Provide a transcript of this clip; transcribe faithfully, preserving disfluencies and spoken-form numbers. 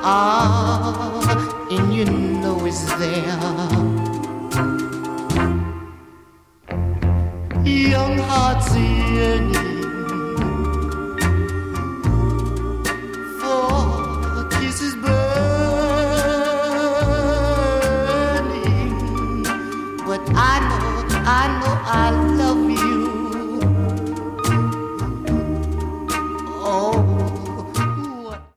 Ah, and you know it's there. Young hearts yearning for kisses burning, but I know, I know